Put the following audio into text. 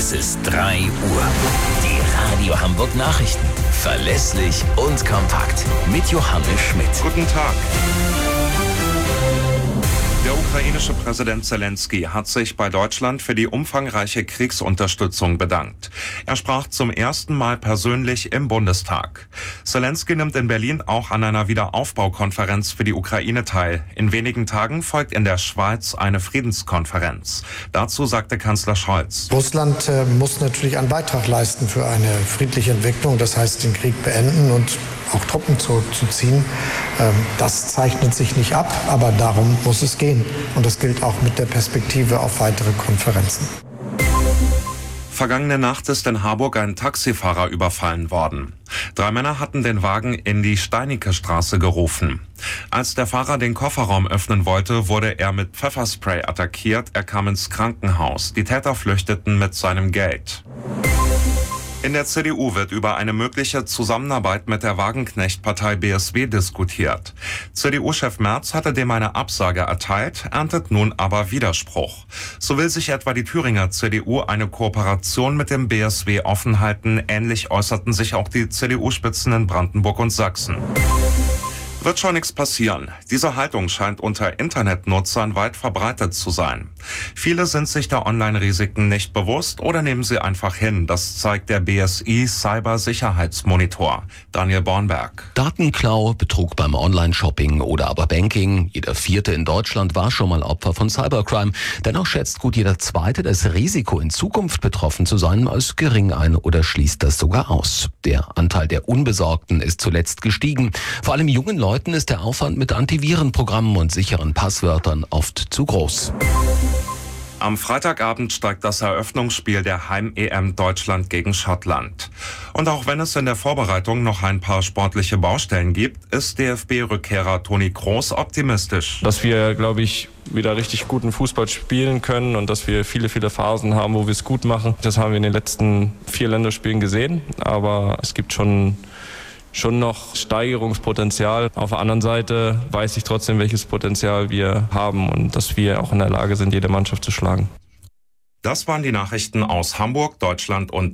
Es ist 3 Uhr. Die Radio Hamburg Nachrichten. Verlässlich und kompakt. Mit Johannes Schmidt. Guten Tag. Der ukrainische Präsident Zelensky hat sich bei Deutschland für die umfangreiche Kriegsunterstützung bedankt. Er sprach zum ersten Mal persönlich im Bundestag. Zelensky nimmt in Berlin auch an einer Wiederaufbaukonferenz für die Ukraine teil. In wenigen Tagen folgt in der Schweiz eine Friedenskonferenz. Dazu sagte Kanzler Scholz: Russland muss natürlich einen Beitrag leisten für eine friedliche Entwicklung, das heißt den Krieg beenden und auch Truppen zurückzuziehen. Das zeichnet sich nicht ab, aber darum muss es gehen. Und das gilt auch mit der Perspektive auf weitere Konferenzen. Vergangene Nacht ist in Harburg ein Taxifahrer überfallen worden. 3 Männer hatten den Wagen in die Steinicke-Straße gerufen. Als der Fahrer den Kofferraum öffnen wollte, wurde er mit Pfefferspray attackiert. Er kam ins Krankenhaus. Die Täter flüchteten mit seinem Geld. In der CDU wird über eine mögliche Zusammenarbeit mit der Wagenknecht-Partei BSW diskutiert. CDU-Chef Merz hatte dem eine Absage erteilt, erntet nun aber Widerspruch. So will sich etwa die Thüringer CDU eine Kooperation mit dem BSW offen halten. Ähnlich äußerten sich auch die CDU-Spitzen in Brandenburg und Sachsen. Wird schon nichts passieren. Diese Haltung scheint unter Internetnutzern weit verbreitet zu sein. Viele sind sich der Online-Risiken nicht bewusst oder nehmen sie einfach hin. Das zeigt der BSI Cybersicherheitsmonitor. Daniel Bornberg. Datenklau, Betrug beim Online-Shopping oder aber Banking. Jeder 4. in Deutschland war schon mal Opfer von Cybercrime. Dennoch schätzt gut jeder 2. das Risiko, in Zukunft betroffen zu sein, als gering ein oder schließt das sogar aus. Der Anteil der Unbesorgten ist zuletzt gestiegen. Vor allem jungen Leuten ist der Aufwand mit Antivirenprogrammen und sicheren Passwörtern oft zu groß. Am Freitagabend steigt das Eröffnungsspiel der Heim-EM Deutschland gegen Schottland. Und auch wenn es in der Vorbereitung noch ein paar sportliche Baustellen gibt, ist DFB-Rückkehrer Toni Kroos optimistisch. Dass wir, glaube ich, wieder richtig guten Fußball spielen können und dass wir viele Phasen haben, wo wir es gut machen. Das haben wir in den letzten 4 Länderspielen gesehen, aber es gibt schon noch Steigerungspotenzial. Auf der anderen Seite weiß ich trotzdem, welches Potenzial wir haben und dass wir auch in der Lage sind, jede Mannschaft zu schlagen. Das waren die Nachrichten aus Hamburg, Deutschland und